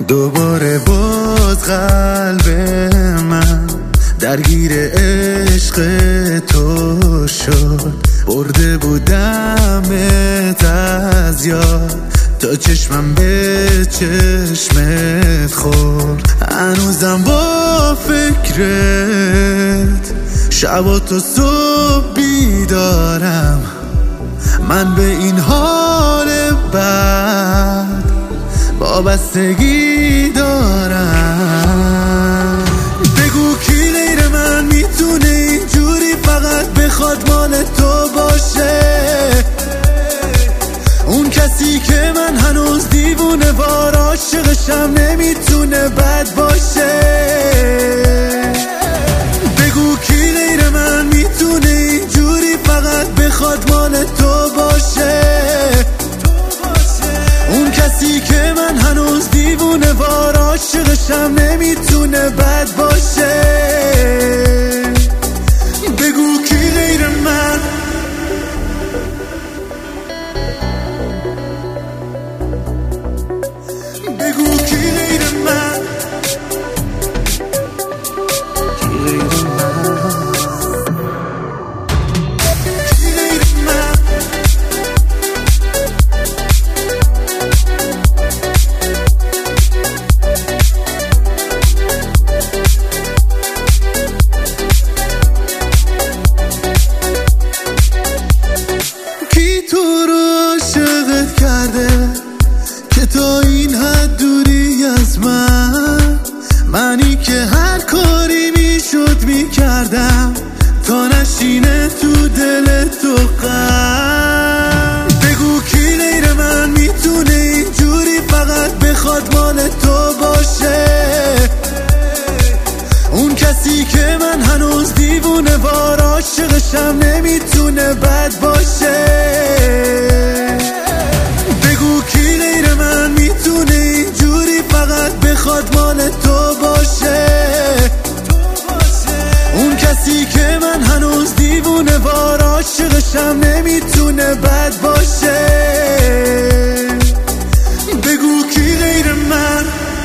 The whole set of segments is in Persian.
دوباره باز قلب من درگیر عشق تو شد. برده بودمت از یاد تا چشمم به چشمت خورد. هنوزم با فکرت شب و تا صبح بیدارم. من به این حال بد وابستگی دارم. بگو کی غیر من میتونه اینجوری فقط بخواد مال تو باشه؟ اون کسی که من هنوز دیوونه وار عاشقشم نمیتونه بد باشه. بگو کی غیر من میتونه اینجوری فقط بخواد مال تو باشه؟ اون کسی که من هنوز دیوونه وار عاشقشم نمیتونه بد باشه. بگو کی غیر من. بگو کی غیر من. کی غیر من. کی تو رو عاشقت کرده که تا این حد دوری از من؟ منی که هر کاری میشد میکردم تا نشینه تو دل تو غم. بگو کی غیر من میتونه اینجوری فقط بخواد مال تو باشه؟ اون کسی که من هنوز دیوونه وار عاشقشم نمیتونه بد باشه. بگو کی غیر من میتونه اینجوری فقط بخواد مال تو باشه؟ اون کسی که من هنوز دیوونه وار عاشقشم نمیتونه بد باشه. بگو کی غیر من.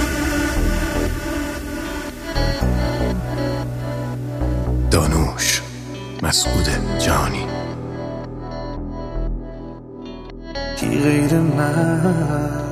دانوش مسعود جهانی. کی غیر من.